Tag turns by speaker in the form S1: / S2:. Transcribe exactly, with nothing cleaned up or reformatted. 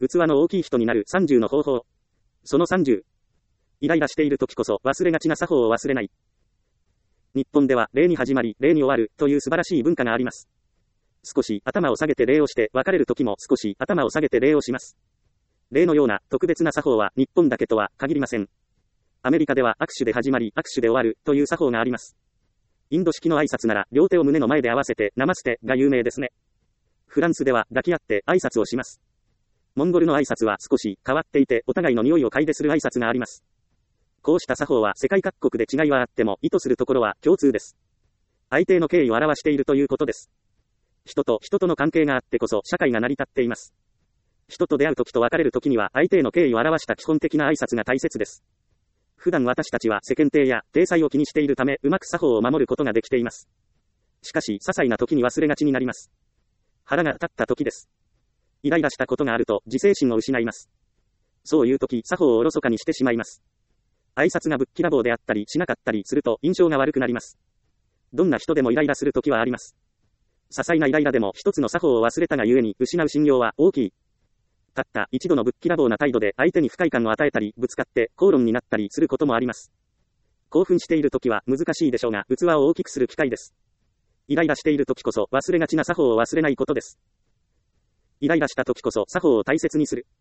S1: 器の大きい人になるさんじゅうの方法。そのさんじゅう。イライラしている時こそ忘れがちな作法を忘れない。日本では礼に始まり、礼に終わるという素晴らしい文化があります。少し頭を下げて礼をして別れる時も少し頭を下げて礼をします。礼のような特別な作法は日本だけとは限りません。アメリカでは握手で始まり握手で終わるという作法があります。インド式の挨拶なら両手を胸の前で合わせてナマステが有名ですね。フランスでは抱き合って挨拶をします。モンゴルの挨拶は少し変わっていてお互いの匂いを嗅いでする挨拶があります。こうした作法は世界各国で違いはあっても意図するところは共通です。相手の敬意を表しているということです。人と人との関係があってこそ社会が成り立っています。人と出会うときと別れるときには相手への敬意を表した基本的な挨拶が大切です。普段私たちは世間体や体裁を気にしているためうまく作法を守ることができています。しかし些細な時に忘れがちになります。腹が立った時です。イライラしたことがあると自制心を失います。そういう時作法をおろそかにしてしまいます。挨拶がぶっきらぼうであったりしなかったりすると印象が悪くなります。どんな人でもイライラする時はあります。些細なイライラでも一つの作法を忘れたがゆえに失う信用は大きい。たった一度のぶっきらぼうな態度で相手に不快感を与えたりぶつかって口論になったりすることもあります。興奮している時は難しいでしょうが器を大きくする機会です。イライラしている時こそ忘れがちな作法を忘れないことです。イライラした時こそ作法を大切にする。